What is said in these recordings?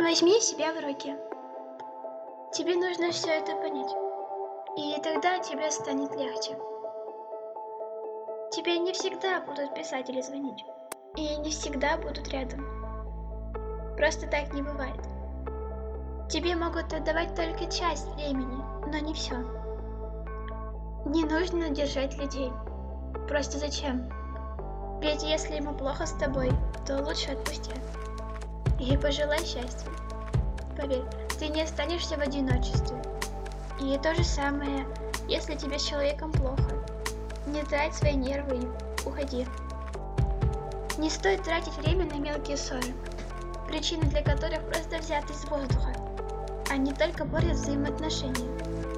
Возьми себя в руки. Тебе нужно все это понять. И тогда тебе станет легче. Тебе не всегда будут писать или звонить. И не всегда будут рядом. Просто так не бывает. Тебе могут отдавать только часть времени, но не все. Не нужно держать людей. Просто зачем? Ведь если ему плохо с тобой, то лучше отпусти. И пожелай счастья. Поверь, ты не останешься в одиночестве. И то же самое, если тебе с человеком плохо. Не трать свои нервы и уходи. Не стоит тратить время на мелкие ссоры, причины для которых просто взяты из воздуха, а не только портят взаимоотношения.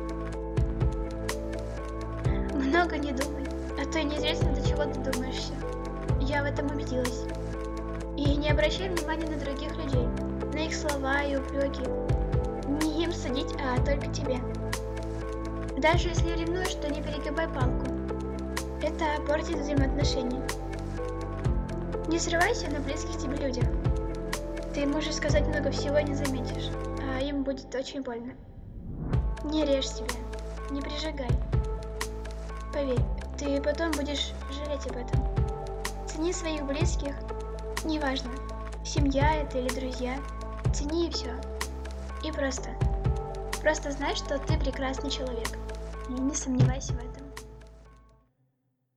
Много не думай, а то и неизвестно, до чего ты думаешься. Я в этом убедилась. И не обращай внимания на других людей, на их слова и упреки. Не им судить, а только тебе. Даже если ревнуешь, то не перегибай палку. Это портит взаимоотношения. Не срывайся на близких тебе людях. Ты можешь сказать много всего и не заметишь, а им будет очень больно. Не режь себя, не прижигай. Поверь, ты потом будешь жалеть об этом. Цени своих близких, неважно, семья это или друзья, цени и все. И просто знай, что ты прекрасный человек. И не сомневайся в этом.